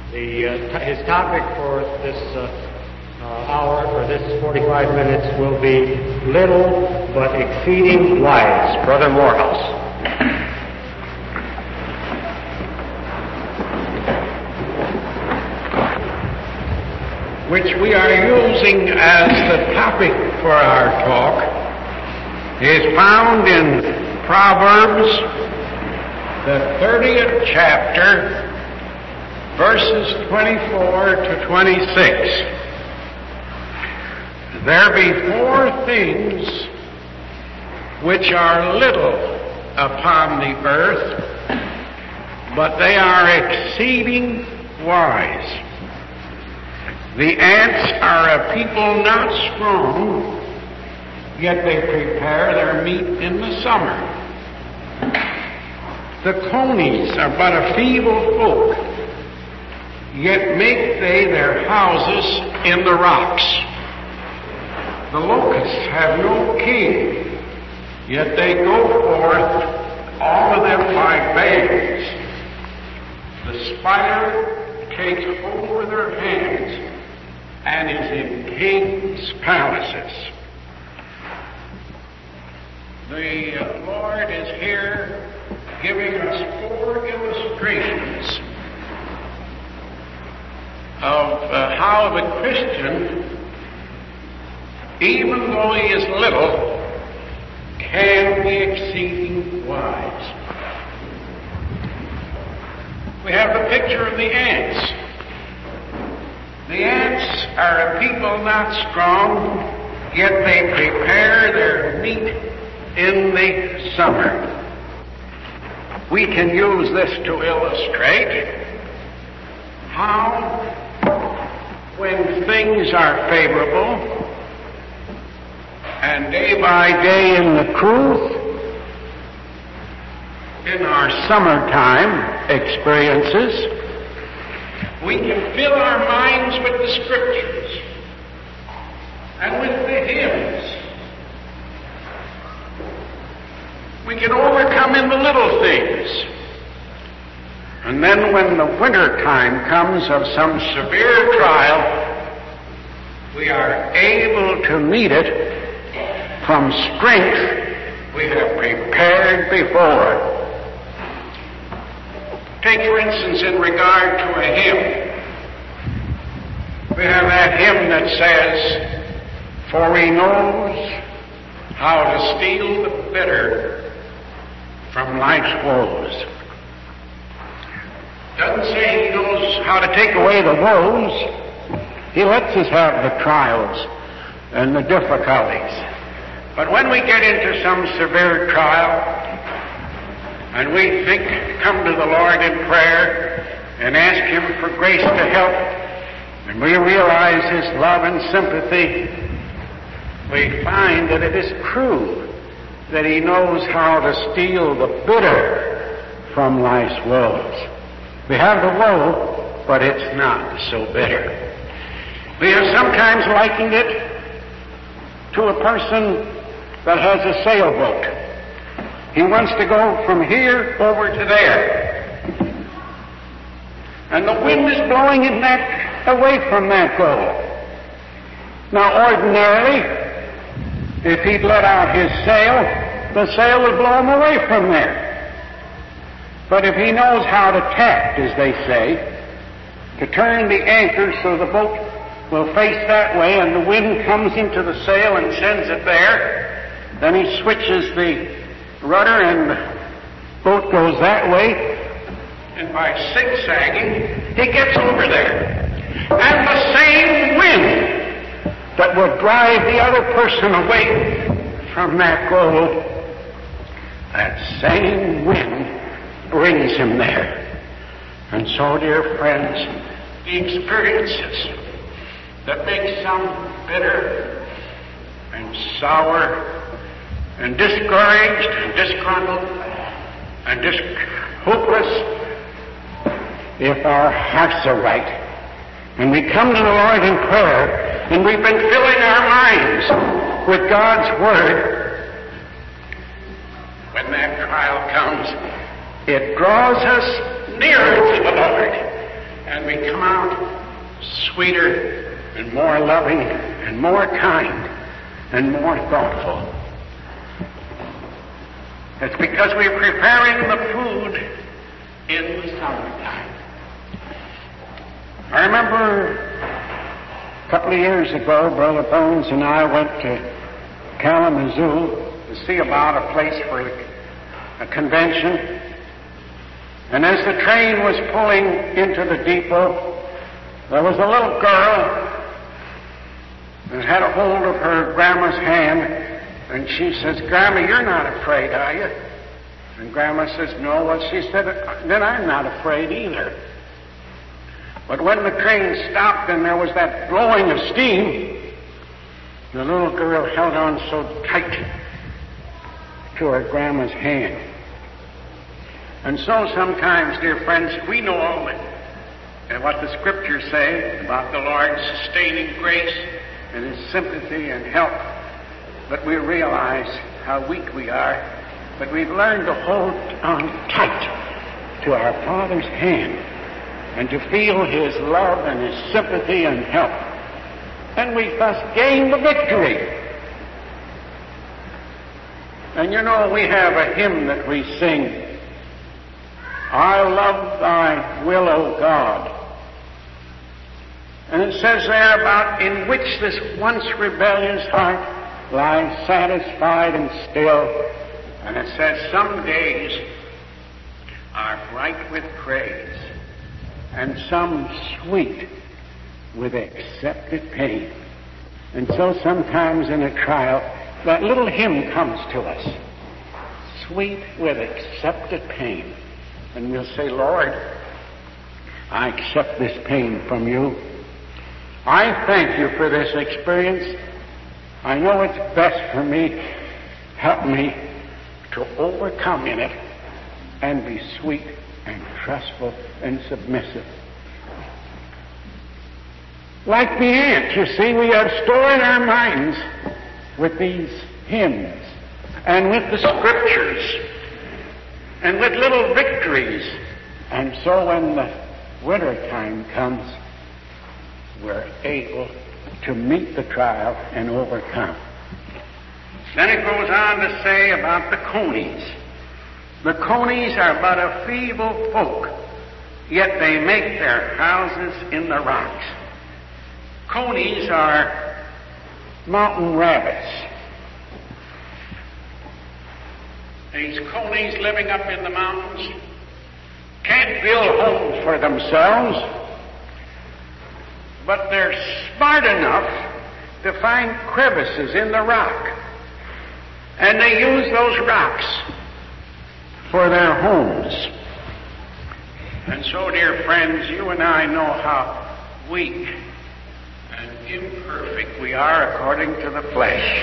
His topic for this hour, or this 45 minutes, will be little but exceeding wise. Brother Morehouse. Which we are using as the topic for our talk is found in Proverbs, the 30th chapter, verses 24 to 26. There be four things which are little upon the earth, but they are exceeding wise. The ants are a people not strong, yet they prepare their meat in the summer. The conies are but a feeble folk, yet make they their houses in the rocks. The locusts have no king, yet they go forth, all of them like babes. The spider takes hold with her hands and is in kings' palaces. The Lord is here giving us four illustrations of how the Christian, even though he is little, can be exceeding wise. We have the picture of the ants. The ants are a people not strong, yet they prepare their meat in the summer. We can use this to illustrate how, when things are favorable, and day by day in the truth, in our summertime experiences, we can fill our minds with the Scriptures and with the hymns. We can overcome in the little things. And then when the winter time comes of some severe trial, we are able to meet it from strength we have prepared before. Take, for instance, in regard to a hymn. We have that hymn that says, "For he knows how to steal the bitter from life's woes." Doesn't say he knows how to take away the woes. He lets us have the trials and the difficulties. But when we get into some severe trial, and we come to the Lord in prayer and ask Him for grace to help, and we realize His love and sympathy, we find that it is true that He knows how to steal the bitter from life's woes. We have the woe, but it's not so bitter. We have sometimes likened it to a person that has a sailboat. He wants to go from here over to there. And the wind is blowing him away from that goal. Now, ordinarily, if he'd let out his sail, the sail would blow him away from there. But if he knows how to tack, as they say, to turn the anchor so the boat will face that way and the wind comes into the sail and sends it there, then he switches the rudder and the boat goes that way, and by zigzagging, he gets over there. And the same wind that will drive the other person away from that goal, that same wind brings him there. And so, dear friends, the experiences that make some bitter and sour and discouraged and disgruntled and hopeless, if our hearts are right and we come to the Lord in prayer and we've been filling our minds with God's Word, when that trial comes, it draws us nearer to the Lord. And we come out sweeter and more loving and more kind and more thoughtful. It's because we're preparing the food in the summertime. I remember a couple of years ago, Brother Bones and I went to Kalamazoo to see about a place for a convention. And as the train was pulling into the depot, there was a little girl that had a hold of her grandma's hand, and she says, "Grandma, you're not afraid, are you?" And Grandma says, "No." Well, she said, "Then I'm not afraid either." But when the train stopped and there was that blowing of steam, the little girl held on so tight to her grandma's hand. And so sometimes, dear friends, we know all and what the Scriptures say about the Lord's sustaining grace and His sympathy and help, but we realize how weak we are, but we've learned to hold on tight to our Father's hand and to feel His love and His sympathy and help. And we thus gain the victory. And you know, we have a hymn that we sing, "I love thy will, O God." And it says there about in which this once rebellious heart lies satisfied and still. And it says, "Some days are bright with praise, and some sweet with accepted pain." And so sometimes in a trial, that little hymn comes to us, "Sweet with accepted pain." And we'll say, "Lord, I accept this pain from you. I thank you for this experience. I know it's best for me. Help me to overcome in it and be sweet and trustful and submissive." Like the ant, you see, we are storing our minds with these hymns and with the Scriptures and with little victories. And so when the winter time comes, we're able to meet the trial and overcome. Then it goes on to say about the conies. The conies are but a feeble folk, yet they make their houses in the rocks. Conies are mountain rabbits. These conies living up in the mountains can't build homes for themselves, but they're smart enough to find crevices in the rock, and they use those rocks for their homes. And so, dear friends, you and I know how weak and imperfect we are according to the flesh.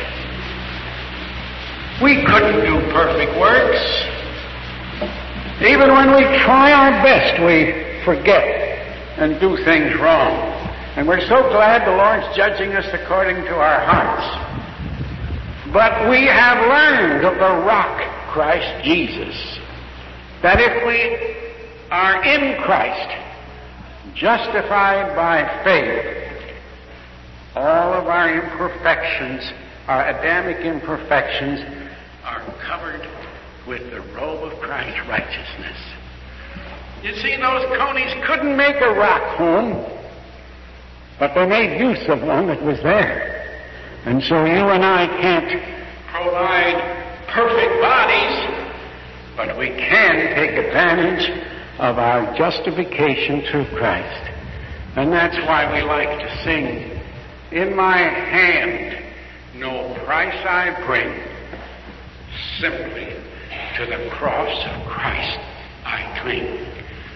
We couldn't do perfect works. Even when we try our best, we forget and do things wrong. And we're so glad the Lord's judging us according to our hearts. But we have learned of the rock, Christ Jesus, that if we are in Christ, justified by faith, all of our imperfections, our Adamic imperfections, are covered with the robe of Christ's righteousness. You see, those conies couldn't make a rock home, but they made use of one that was there. And so you and I can't provide perfect bodies, but we can take advantage of our justification through Christ. And that's why we like to sing, "In my hand no price I bring, simply to the cross of Christ I cling."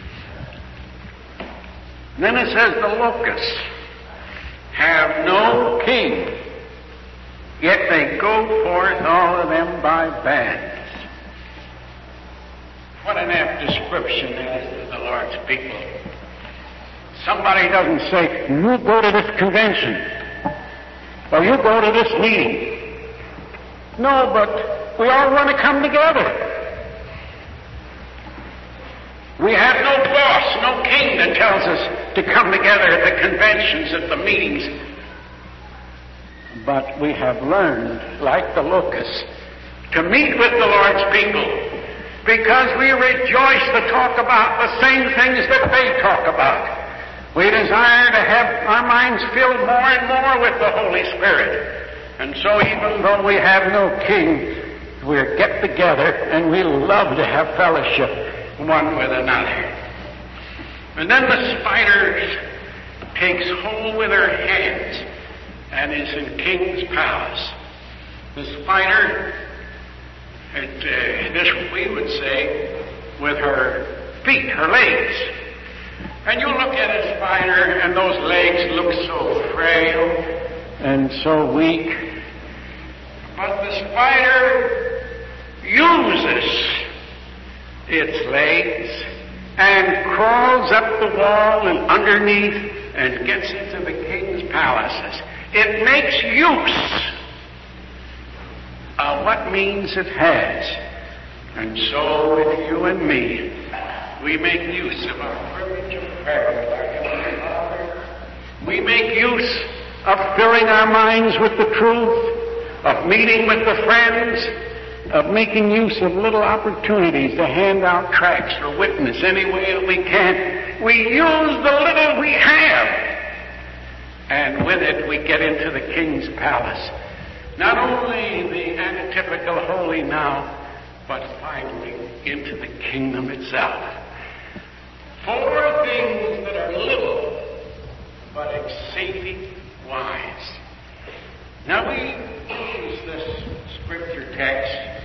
And then it says, "The locusts have no king, yet they go forth all of them by bands." What an apt description that is of the Lord's people. Somebody doesn't say, "You go to this convention," or "You go to this meeting." No, but we all want to come together. We have no boss, no no king that tells us to come together at the conventions, at the meetings. But we have learned, like the locusts, to meet with the Lord's people because we rejoice to talk about the same things that they talk about. We desire to have our minds filled more and more with the Holy Spirit. And so even though we have no king, we get together and we love to have fellowship one with another. And then the spider takes hold with her hands and is in King's palace. The spider, this we would say, with her feet, her legs. And you look at a spider and those legs look so frail and so weak. But the spider uses its legs and crawls up the wall and underneath and gets into the king's palaces. It makes use of what means it has. And so with you and me, we make use of our privilege of prayer with our Heavenly Father. We make use of filling our minds with the truth, of meeting with the friends, of making use of little opportunities to hand out tracts or witness any way that we can. We use the little we have. And with it we get into the king's palace. Not only the antitypical holy now, but finally into the kingdom itself. 4 things that are little, but exceeding wise. Now we use this scripture text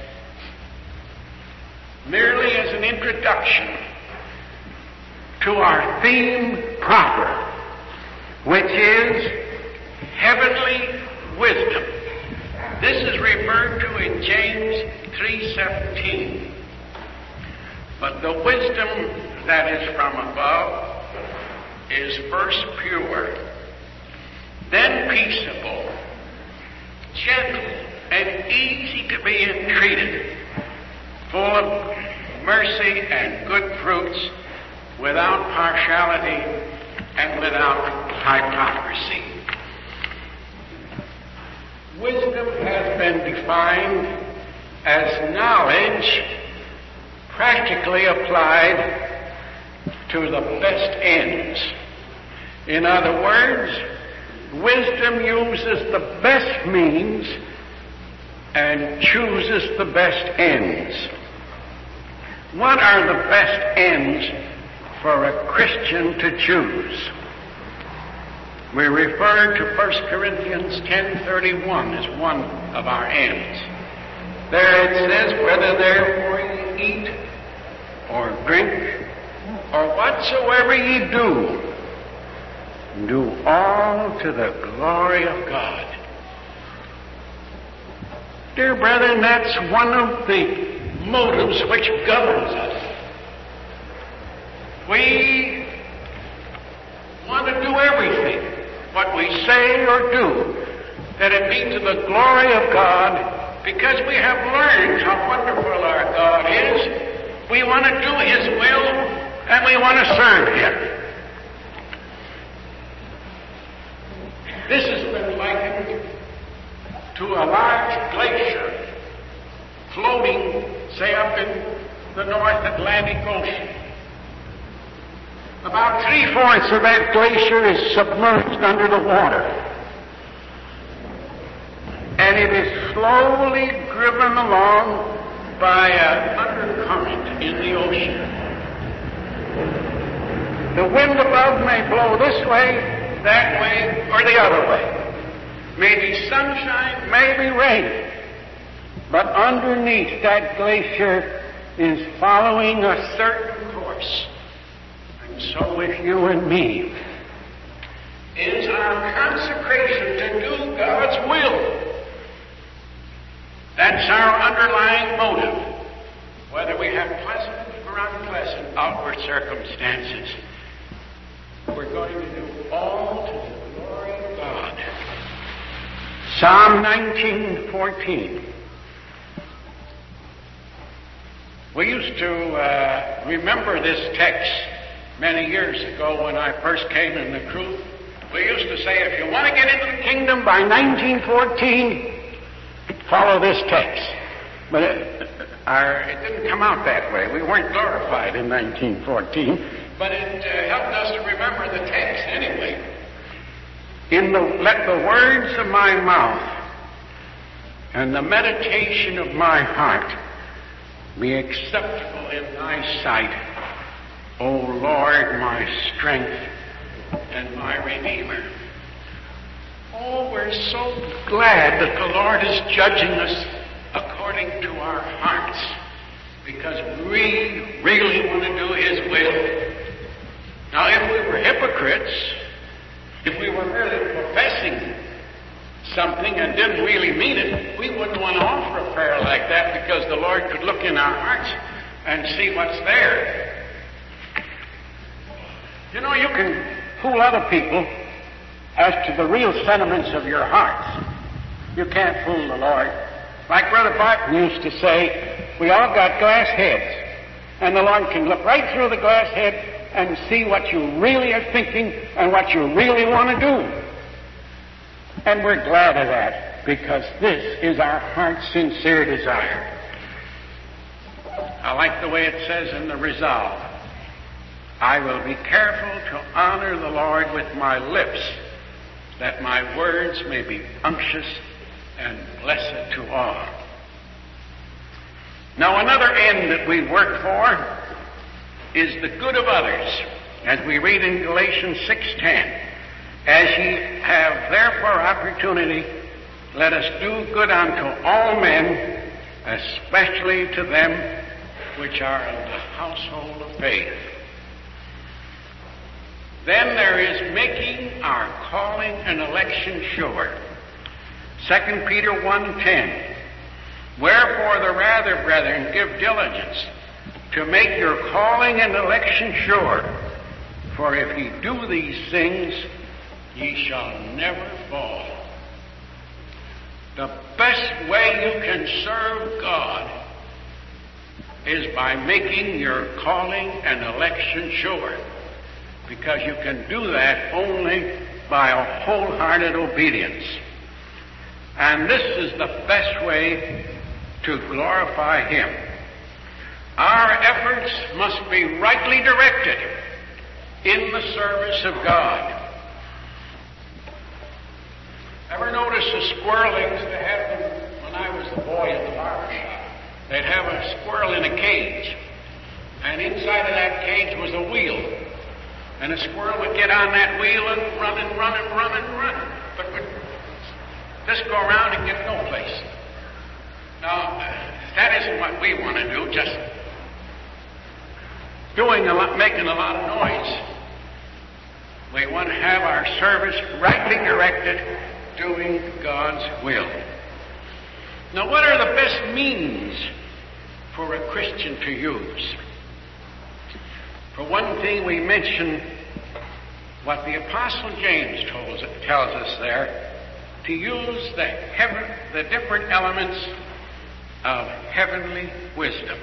merely as an introduction to our theme proper, which is heavenly wisdom. This is referred to in James 3:17. But the wisdom that is from above is first pure, then peaceable, gentle, and easy to be entreated, full of mercy and good fruits, without partiality and without hypocrisy. Wisdom has been defined as knowledge practically applied to the best ends. In other words, wisdom uses the best means and chooses the best ends. What are the best ends for a Christian to choose? We refer to 1 Corinthians 10:31 as one of our ends. There it says, whether therefore ye eat or drink or whatsoever ye do, do all to the glory of God. Dear brethren, that's one of the motives which governs us. We want to do everything, what we say or do, that it be to the glory of God, because we have learned how wonderful our God is. We want to do His will, and we want to serve Him. This has been likened to a large glacier floating, say, up in the North Atlantic Ocean. About 3/4 of that glacier is submerged under the water. And it is slowly driven along by an undercurrent in the ocean. The wind above may blow this way, that way, or the other way. Maybe sunshine, maybe rain. But underneath that glacier is following a certain course. And so with you and me, it is our consecration to do God's will. That's our underlying motive, whether we have pleasant or unpleasant outward circumstances. We're going to do all to the glory of God. Psalm 19:14. We used to remember this text Many years ago, when I first came in the truth, we used to say, if you want to get into the kingdom by 1914, follow this text. But it didn't come out that way. We weren't glorified in 1914, but it helped us to remember the text anyway. Let the words of my mouth and the meditation of my heart be acceptable in thy sight, O Lord, my strength and my Redeemer. Oh, we're so glad that the Lord is judging us according to our hearts, because we really want to do His will. Now, if we were hypocrites, if we were really professing something and didn't really mean it, we wouldn't want to offer a prayer like that, because the Lord could look in our hearts and see what's there. You know, you can fool other people as to the real sentiments of your hearts. You can't fool the Lord. Like Brother Barton used to say, we all got glass heads, and the Lord can look right through the glass head and see what you really are thinking and what you really want to do. And we're glad of that, because this is our heart's sincere desire. I like the way it says in the resolve, I will be careful to honor the Lord with my lips, that my words may be unctuous and blessed to all. Now, another end that we work for is the good of others, as we read in Galatians 6:10. As ye have therefore opportunity, let us do good unto all men, especially to them which are of the household of faith. Then there is making our calling and election sure. 2 Peter 1:10. Wherefore the rather, brethren, give diligence to make your calling and election sure. For if ye do these things, ye shall never fall. The best way you can serve God is by making your calling and election sure, because you can do that only by a wholehearted obedience. And this is the best way to glorify Him. Our efforts must be rightly directed in the service of God. Ever notice the squirrelings they had when I was a boy in the barber shop? They'd have a squirrel in a cage, and inside of that cage was a wheel. And the squirrel would get on that wheel and run and run and run and run, but would just go around and get no place. Now, that isn't what we want to do, just making a lot of noise. We want to have our service rightly directed, doing God's will. Now, what are the best means for a Christian to use? For one thing, we mention what the Apostle James tells us there, to use the different elements of heavenly wisdom.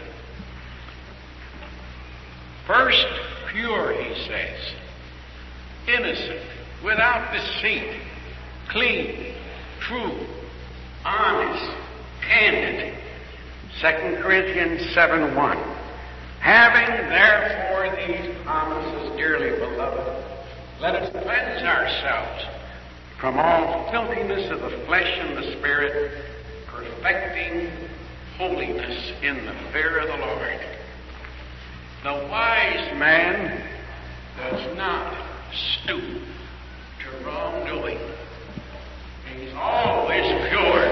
First, pure, he says, innocent, without deceit, clean, true, honest, candid. 2 Corinthians 7:1. Having therefore these promises, dearly beloved, let us cleanse ourselves from all filthiness of the flesh and the spirit, perfecting holiness in the fear of the Lord. The wise man does not stoop to wrongdoing. He's always pure.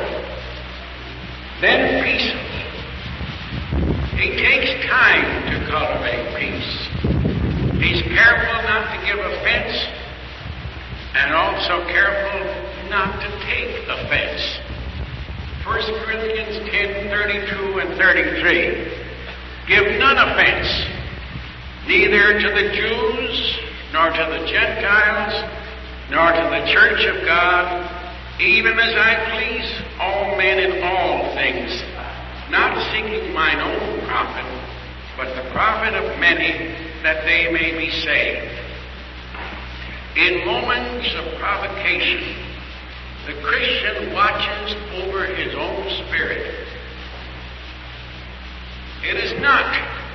Then peaceable. He takes time to cultivate peace. He's careful not to give offense, and also careful not to take offense. 1 Corinthians 10:32 and 33. Give none offense, neither to the Jews, nor to the Gentiles, nor to the church of God, even as I please all men in all things, not seeking mine own profit, but the profit of many, that they may be saved. In moments of provocation, the Christian watches over his own spirit. It is not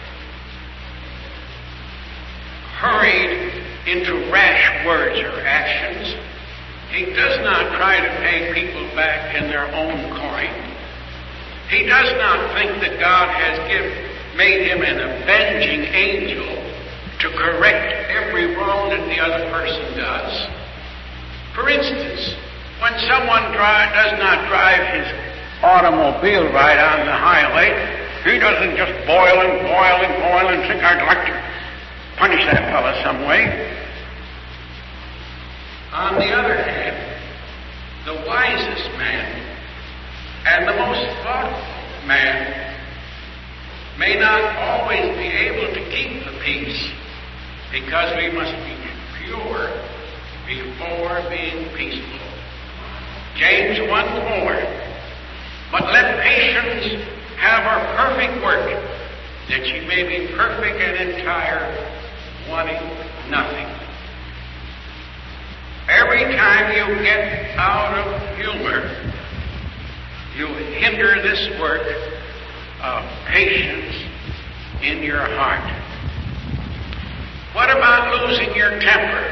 hurried into rash words or actions. He does not try to pay people back in their own coin. He does not think that God has made him an avenging angel to correct every wrong that the other person does. For instance, when someone does not drive his automobile right on the highway, he doesn't just boil and think, I'd like to punish that fellow some way. On the other hand, the wisest man and the most thoughtful man may not always be able to keep the peace, because we must be pure before being peaceful. James 1:4. But let patience have her perfect work, that ye may be perfect and entire, wanting nothing. Every time you get out of humor, you hinder this work of patience in your heart. What about losing your temper?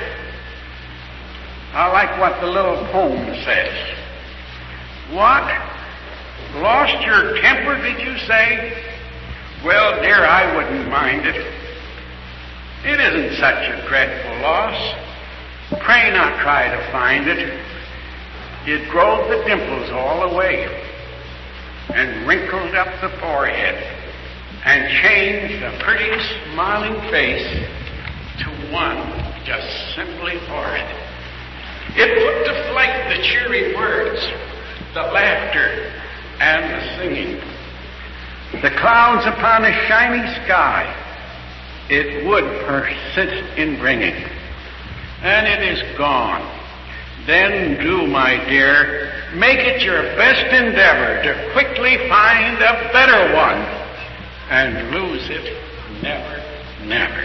I like what the little poem says. What? Lost your temper, did you say? Well, dear, I wouldn't mind it. It isn't such a dreadful loss. Pray not try to find it. It drove the dimples all away and wrinkled up the forehead and changed a pretty smiling face to one just simply horrid. It put to flight the cheery words, the laughter, and the singing. The clouds upon a shiny sky, it would persist in bringing. And it is gone. Then do, my dear, make it your best endeavor to quickly find a better one and lose it never, never.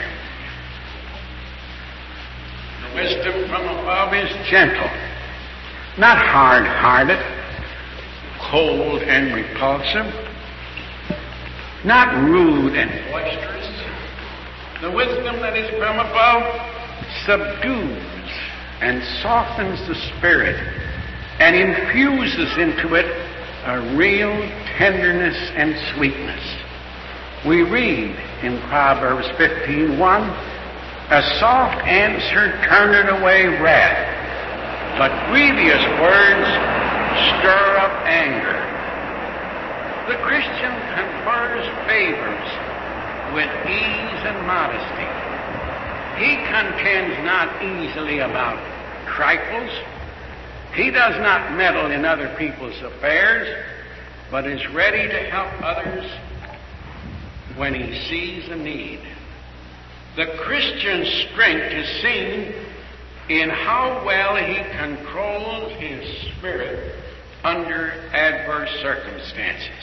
The wisdom from above is gentle, not hard-hearted, cold and repulsive, not rude and boisterous. The wisdom that is from above subdues and softens the spirit and infuses into it a real tenderness and sweetness. We read in Proverbs 15:1, a soft answer turneth away wrath, but grievous words stir up anger. The Christian confers favors with ease and modesty. He contends not easily about trifles. He does not meddle in other people's affairs, but is ready to help others when he sees a need. The Christian's strength is seen in how well he controls his spirit under adverse circumstances.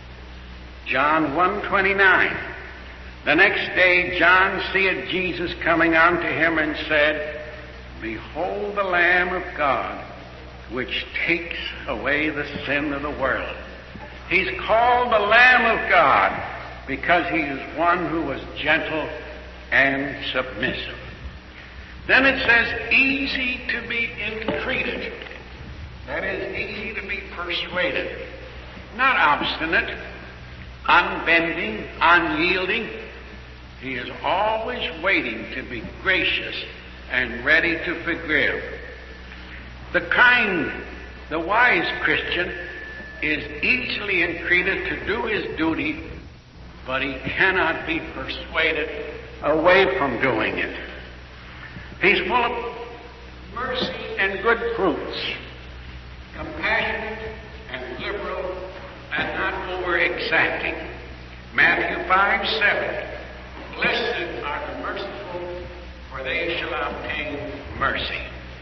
John 1:29. The next day John seeth Jesus coming unto him and said, Behold the Lamb of God, which takes away the sin of the world. He's called the Lamb of God because he is one who was gentle and submissive. Then it says, easy to be entreated. That is, easy to be persuaded. Not obstinate, unbending, unyielding. He is always waiting to be gracious and ready to forgive. The kind, the wise Christian is easily entreated to do his duty, but he cannot be persuaded away from doing it. He's full of mercy and good fruits, compassionate and liberal and not over-exacting. Matthew 5:7. Blessed are the merciful, for they shall obtain mercy.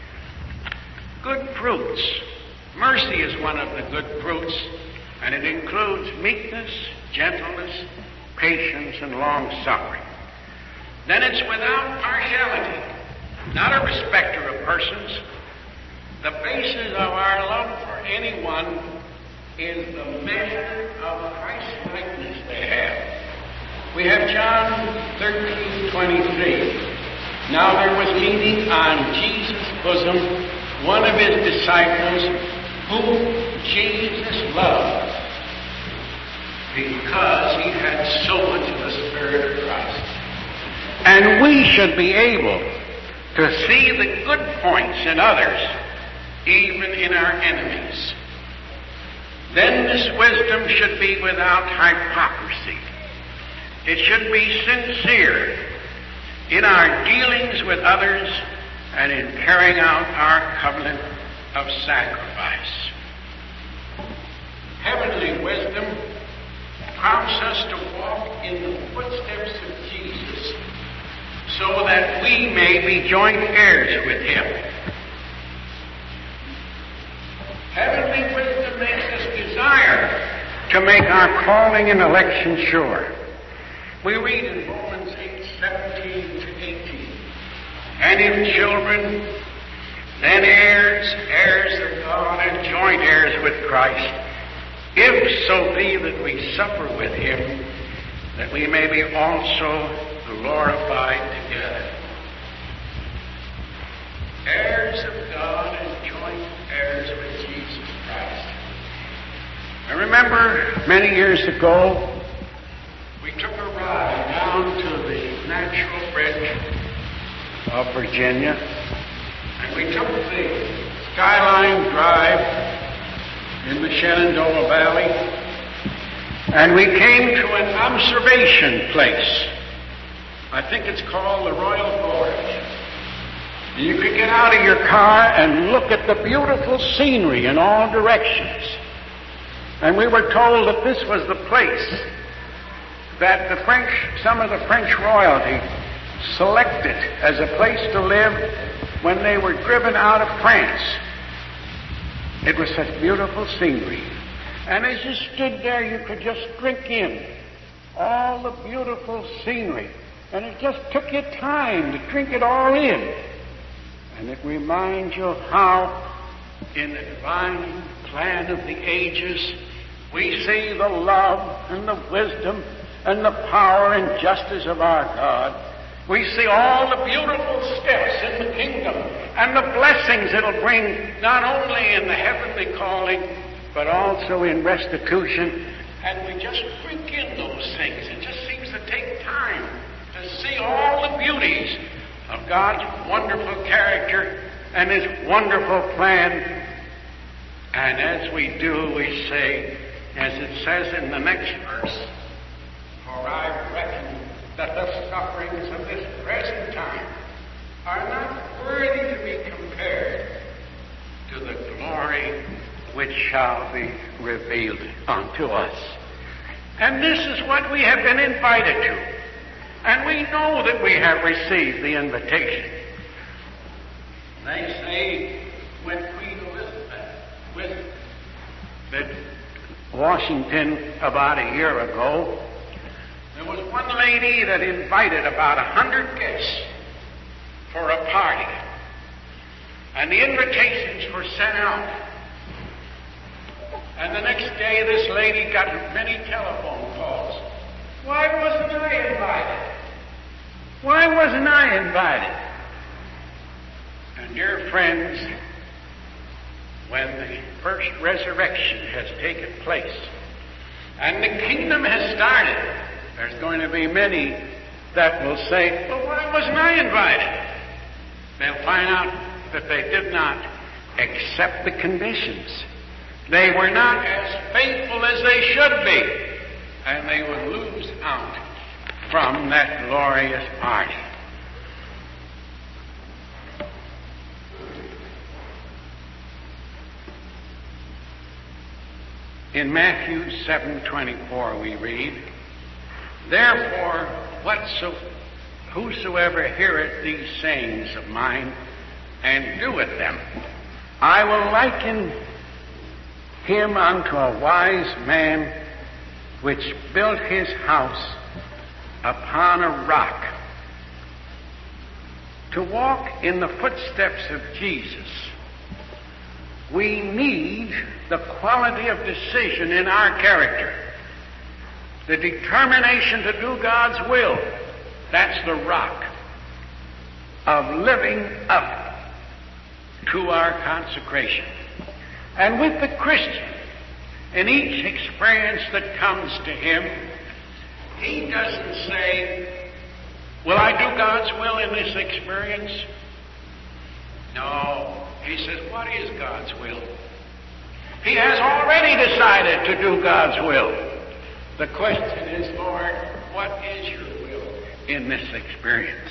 Good fruits. Mercy is one of the good fruits, and it includes meekness, gentleness, patience, and long-suffering. then it's without partiality, not a respecter of persons. The basis of our love for anyone is the measure of Christ's likeness they have. We have John 13:23. Now there was leaning on Jesus' bosom one of his disciples whom Jesus loved, because he had so much of the Spirit of Christ. And we should be able to see the good points in others, even in our enemies. Then this wisdom should be without hypocrisy. It should be sincere in our dealings with others and in carrying out our covenant of sacrifice. Heavenly wisdom prompts us to walk in the footsteps of Jesus so that we may be joint heirs with him. Heavenly wisdom makes us desire to make our calling and election sure. We read in Romans 8:17-18, and if children, then heirs, heirs of God, and joint heirs with Christ, if so be that we suffer with him, that we may be also glorified together. Heirs of God and joint heirs with Jesus Christ. I remember many years ago, we took a ride down to the Natural Bridge of Virginia, and we took the Skyline Drive in the Shenandoah Valley, and we came to an observation place. I think it's called the Royal Gorge. You could get out of your car and look at the beautiful scenery in all directions. And we were told that this was the place that some of the French royalty selected as a place to live when they were driven out of France. It was such beautiful scenery. And as you stood there, you could just drink in all the beautiful scenery. And it just took you time to drink it all in. And it reminds you of how, in the divine plan of the ages, we see the love and the wisdom and the power and justice of our God. We see all the beautiful steps in the kingdom and the blessings it'll bring, not only in the heavenly calling, but also in restitution. And we just drink in those things. It just seems to take time to see all the beauties of God's wonderful character and his wonderful plan. And as we do, we say, as it says in the next verse, for I reckon that the sufferings of this present time are not worthy to be compared to the glory which shall be revealed unto us. And this is what we have been invited to. And we know that we have received the invitation. They say when Queen Elizabeth visited Washington about a year ago, there was one lady that invited about 100 guests for a party. And the invitations were sent out. And the next day this lady got many telephone calls. Why wasn't I invited? Why wasn't I invited? And dear friends, when the first resurrection has taken place and the kingdom has started, there's going to be many that will say, well, why wasn't I invited? They'll find out that they did not accept the conditions. They were not as faithful as they should be, and they would lose out from that glorious party. In Matthew 7:24 we read, therefore, whosoever heareth these sayings of mine and doeth them, I will liken him unto a wise man which built his house upon a rock. to walk in the footsteps of Jesus, we need the quality of decision in our character, the determination to do God's will. That's the rock of living up to our consecration. And with the Christian, in each experience that comes to him, he doesn't say, will I do God's will in this experience? No. He says, what is God's will? He has already decided to do God's will. The question is, Lord, what is your will in this experience?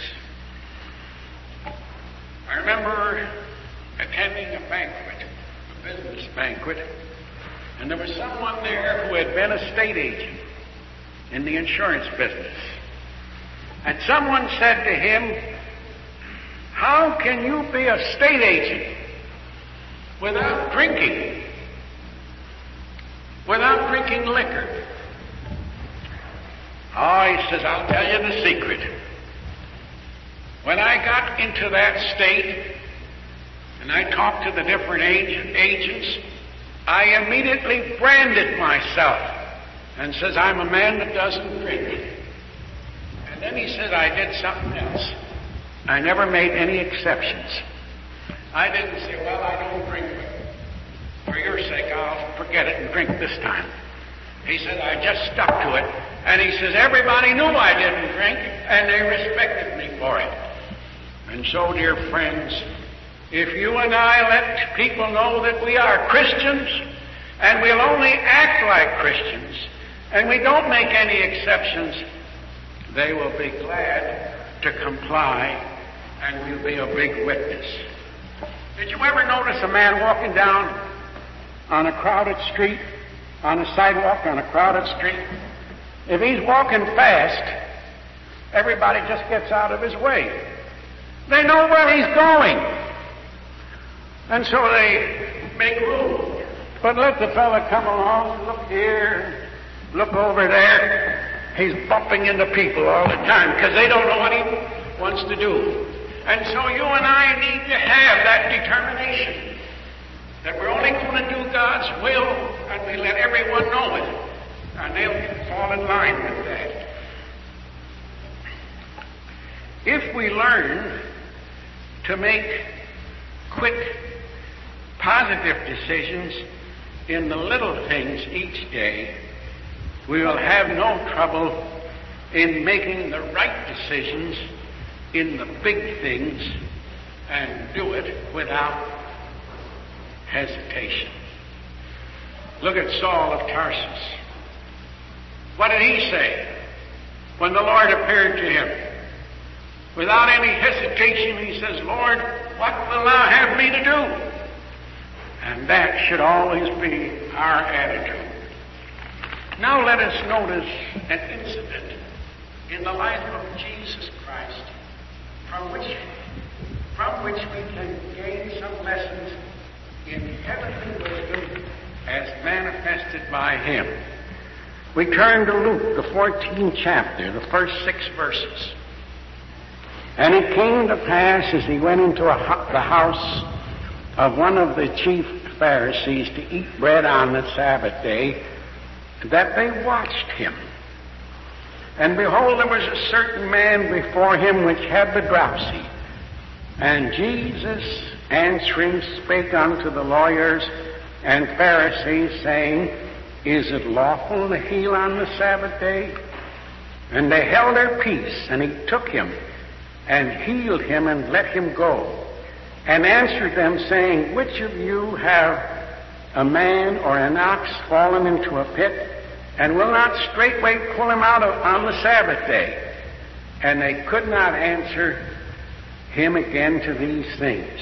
I remember attending a banquet, a business banquet, and there was someone there who had been a state agent in the insurance business. And someone said to him, how can you be a state agent without drinking liquor? Oh, he says, I'll tell you the secret. When I got into that state and I talked to the different agents, I immediately branded myself and says, I'm a man that doesn't drink. And then he said, I did something else. I never made any exceptions. I didn't say, well, I don't drink, but for your sake, I'll forget it and drink this time. He said, I just stuck to it. And he says, everybody knew I didn't drink, and they respected me for it. And so, dear friends, if you and I let people know that we are Christians, and we'll only act like Christians, and we don't make any exceptions, they will be glad to comply, and we'll be a big witness. Did you ever notice a man walking down on a crowded street, on a sidewalk on a crowded street? If he's walking fast, everybody just gets out of his way. They know where he's going. And so they make room. But let the fella come along, look here, look over there. He's bumping into people all the time because they don't know what he wants to do. And so you and I need to have that determination that we're only going to do God's will, and we let everyone know it. And they'll fall in line with that. If we learn to make quick, positive decisions in the little things each day, we will have no trouble in making the right decisions in the big things and do it without hesitation. Look at Saul of Tarsus. What did he say when the Lord appeared to him? Without any hesitation, he says, Lord, what will thou have me to do? And that should always be our attitude. Now let us notice an incident in the life of Jesus Christ from which we can gain some lessons in heavenly wisdom as manifested by him. We turn to Luke, the 14th chapter, the first 6 verses. And it came to pass as he went into the house of one of the chief Pharisees to eat bread on the Sabbath day, that they watched him. And behold, there was a certain man before him which had the dropsy. And Jesus, answering, spake unto the lawyers and Pharisees, saying, Is it lawful to heal on the Sabbath day? And they held their peace, and he took him, and healed him, and let him go. And answered them, saying, Which of you have a man or an ox fallen into a pit, and will not straightway pull him out on the Sabbath day? And they could not answer him again to these things.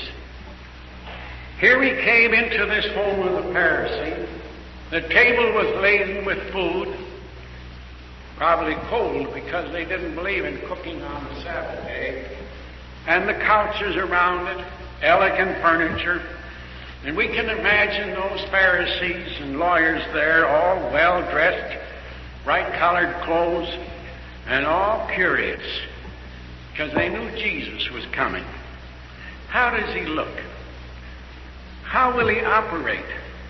Here he came into this home of the Pharisee. The table was laden with food, probably cold because they didn't believe in cooking on the Sabbath day. And the couches around it, elegant furniture. And we can imagine those Pharisees and lawyers there, all well-dressed, bright-collared clothes, and all curious. because they knew Jesus was coming. How does he look? How will he operate?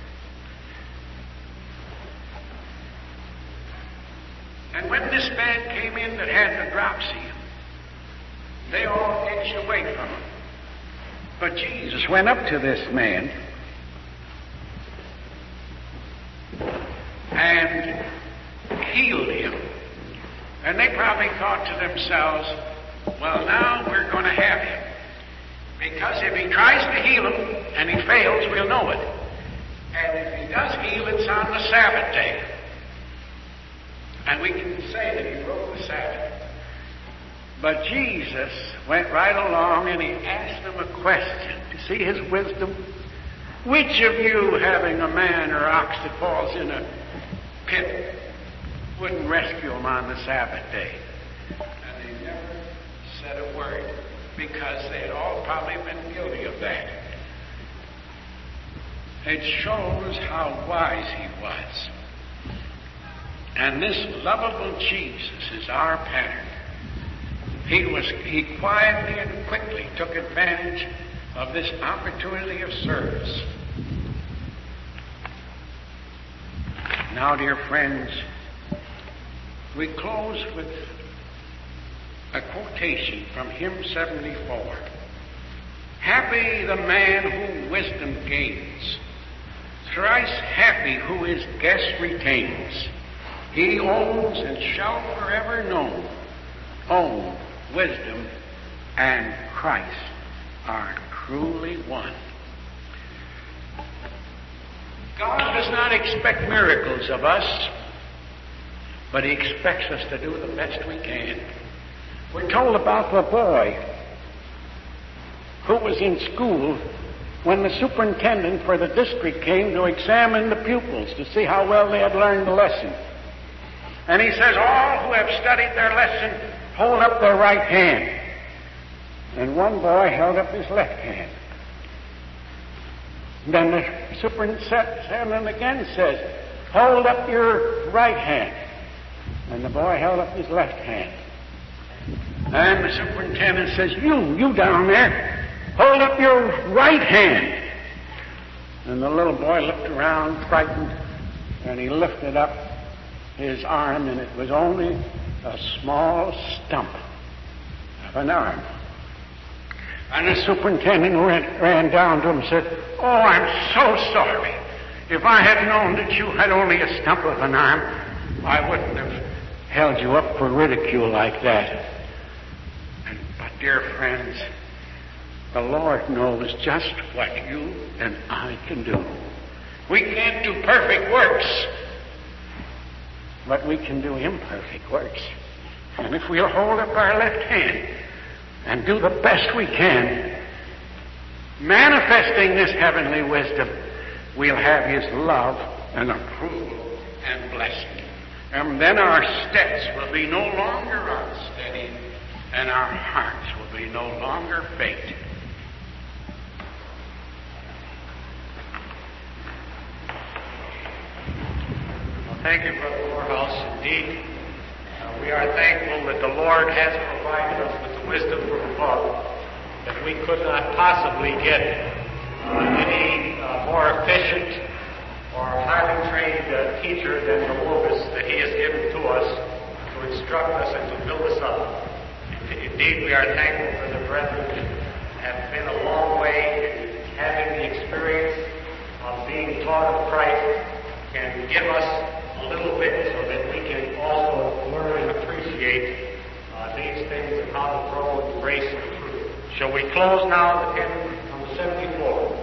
And when this man came in that had the dropsy, they all edged away from him. But Jesus went up to this man and healed him. And they probably thought to themselves, well, now we're going to have him. Because if he tries to heal him and he fails, we'll know it. And if he does heal, it's on the Sabbath day. And we can say that he broke the Sabbath. But Jesus went right along and he asked them a question. You see his wisdom? Which of you, having a man or ox that falls in a pit, wouldn't rescue him on the Sabbath day? And they never said a word, because they had all probably been guilty of that. It shows how wise he was. And this lovable Jesus is our pattern. He quietly and quickly took advantage of this opportunity of service. Now, dear friends, we close with a quotation from Hymn 74. Happy the man whom wisdom gains, thrice happy who his guest retains. He owns and shall forever know, own wisdom and Christ are truly one. God does not expect miracles of us, but He expects us to do the best we can. We're told about the boy who was in school when the superintendent for the district came to examine the pupils to see how well they had learned the lesson. And he says, all who have studied their lesson, hold up their right hand. And one boy held up his left hand. Then the superintendent again says, hold up your right hand. And the boy held up his left hand. And the superintendent says, you down there, hold up your right hand. And the little boy looked around, frightened, and he lifted up his arm, and it was only a small stump of an arm. And the superintendent ran down to him and said, oh, I'm so sorry. If I had known that you had only a stump of an arm, I wouldn't have held you up for ridicule like that. But, dear friends, the Lord knows just what you and I can do. We can't do perfect works, but we can do imperfect works. And if we'll hold up our left hand and do the best we can, manifesting this heavenly wisdom, we'll have His love and approval and blessing. And then our steps will be no longer unsteady, and our hearts will be no longer faint. Thank you, Brother Morehouse. Indeed, we are thankful that the Lord has provided us with the wisdom from above, that we could not possibly get any more efficient or highly trained teacher than the Logos that He has given to us to instruct us and to build us up. Indeed, we are thankful for the brethren who have been a long way in having the experience of being taught of Christ, can give us a little bit so that we can also learn and appreciate these things and how to grow in grace and truth. Shall we close now with hymn number 74?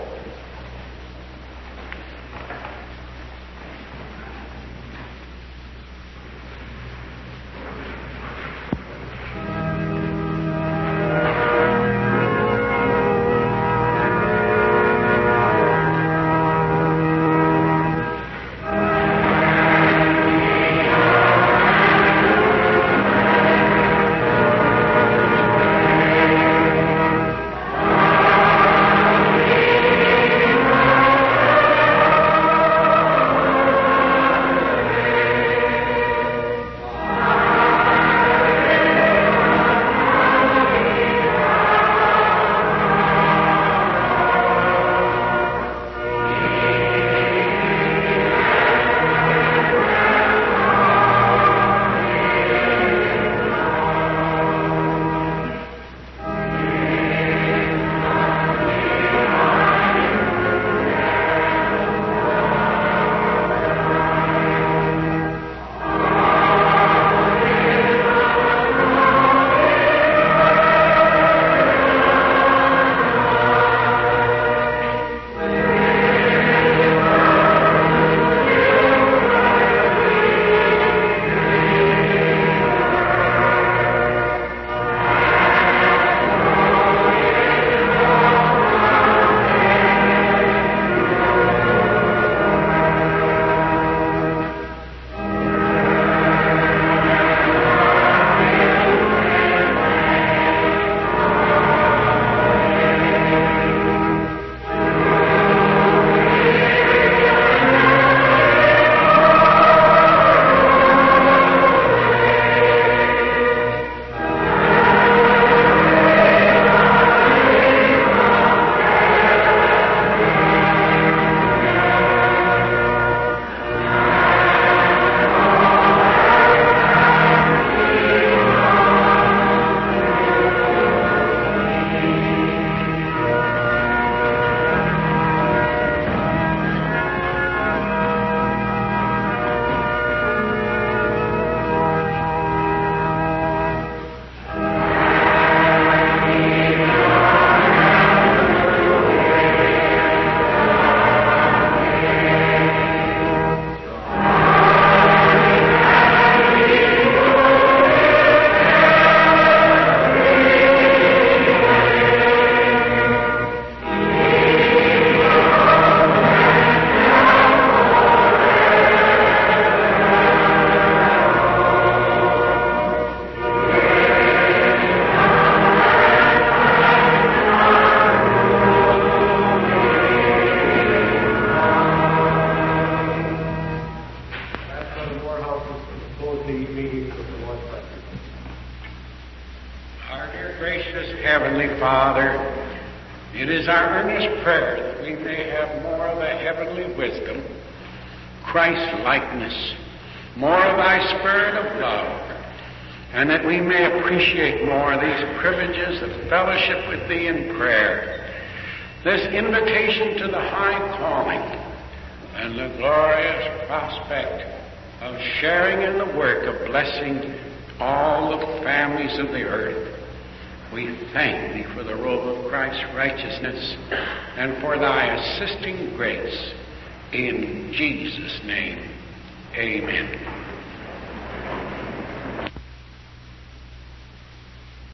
dear Father, it is our earnest prayer that we may have more of the heavenly wisdom, Christ-likeness, more of thy spirit of love, and that we may appreciate more of these privileges of fellowship with thee in prayer, this invitation to the high calling, and the glorious prospect of sharing in the work of blessing all the families of the earth. We thank thee for the robe of Christ's righteousness and for thy assisting grace. In Jesus' name, amen.